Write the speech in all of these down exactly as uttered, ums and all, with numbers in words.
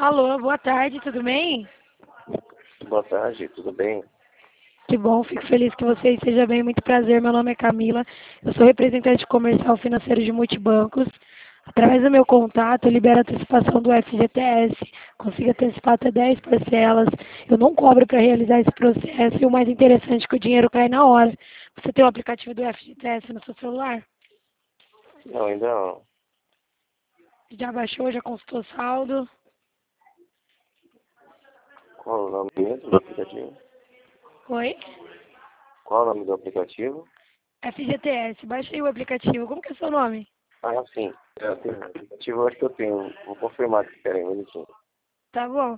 Alô, boa tarde, tudo bem? Boa tarde, tudo bem? Que bom, fico feliz que você esteja bem. Muito prazer, meu nome é Camila. Eu sou representante comercial financeiro de multibancos. Através do meu contato, eu libero a antecipação do F G T S. Consigo antecipar até dez parcelas. Eu não cobro para realizar esse processo. E o mais interessante é que o dinheiro cai na hora. Você tem o aplicativo do F G T S no seu celular? Não, ainda não. Já baixou, já consultou o saldo? Qual o nome mesmo do aplicativo? Oi? Qual o nome do aplicativo? F G T S, baixei o aplicativo. Como que é seu nome? Ah, sim. Eu tenho o aplicativo, eu acho que eu tenho. Vou confirmar aqui, peraí, um minutinho. Tá bom.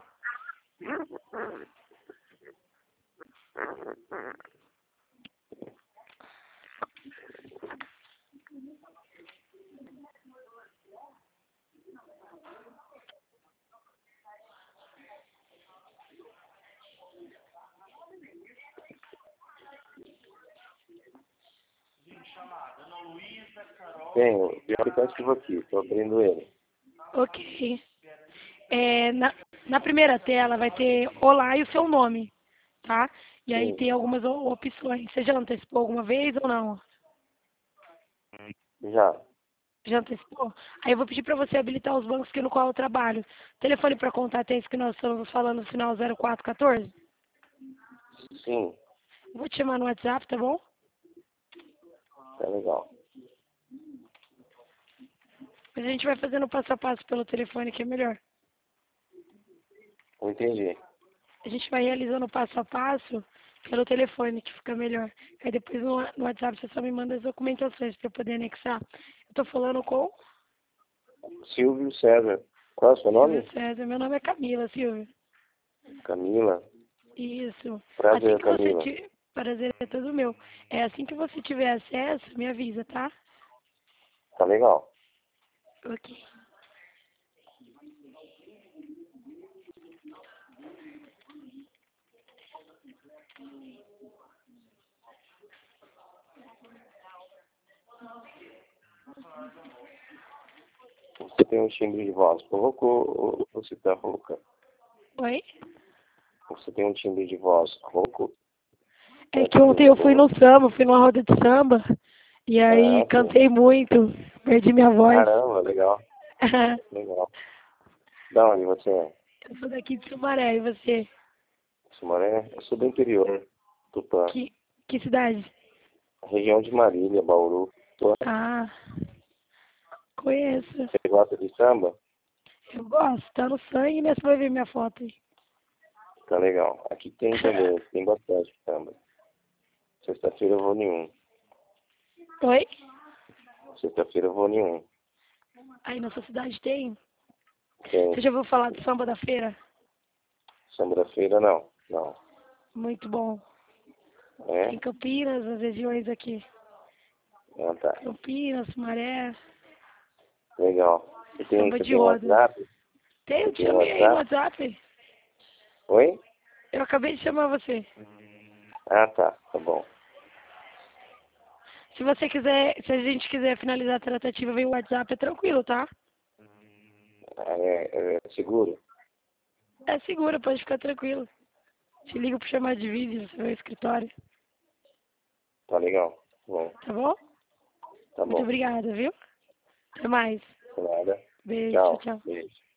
Tenho, tenho o aplicativo aqui, estou abrindo ele. Ok. É, na, na primeira tela vai ter olá e o seu nome, tá? E aí Sim, tem algumas o- opções. Você já antecipou alguma vez ou não? já. Já antecipou? Aí eu vou pedir para você habilitar os bancos que no qual eu trabalho. Telefone para contato é esse que nós estamos falando no final zero quatro um quatro. Sim, Vou te chamar no WhatsApp, tá bom? tá legal. Mas a gente vai fazendo passo a passo pelo telefone que é melhor. Eu entendi. A gente vai realizando passo a passo pelo telefone, que fica melhor. Aí depois no, no WhatsApp você só me manda as documentações para eu poder anexar. Eu tô falando com Silvio César. Qual é o seu Silvio nome? César. Meu nome é Camila, Silvio. Camila. Isso. Assim Prazer, que você Camila. tiver... Prazer é todo meu. É assim que você tiver acesso, me avisa, tá? Tá legal. Ok. Você tem um timbre de voz rouco ou você tá rouca? Oi? Você tem um timbre de voz rouco? É É que que ontem eu fui gostou? no samba, fui numa roda de samba. E aí Ah, sim. cantei muito. Perdi minha voz. Caramba, legal. Legal. Da onde você é? Eu sou daqui de Sumaré, e você? Sumaré? Eu sou do interior, Tupã. Que, que cidade? Região de Marília, Bauru. Tupã. Ah, conheço. Você gosta de samba? Eu gosto, tá no sangue, né? Você vai ver minha foto aí. Tá legal. Aqui tem também, tem bastante samba. Sexta-feira eu vou em um. Oi? Sexta-feira eu vou em um. Aí na sua cidade tem? Você Tem já ouviu falar do samba da feira? samba da feira, não. Não. Muito bom. Tem É? Campinas, as regiões aqui. Ah, tá. Campinas, Sumaré, Legal. Você tem, samba você de tem um roda. WhatsApp? Tem, Você eu te tem um chamei aí no WhatsApp? WhatsApp. Oi? Eu acabei de chamar você. Ah, tá. Tá bom. Se você quiser, se a gente quiser finalizar a tratativa via WhatsApp, é tranquilo, tá? Ah, é, é seguro? É seguro, pode ficar tranquilo. Te ligo pra chamar de vídeo no seu escritório. Tá legal. Bom, Tá bom? tá Muito bom. obrigada, viu? Até mais. Nada. Beijo, tchau, Tchau. tchau. Beijo.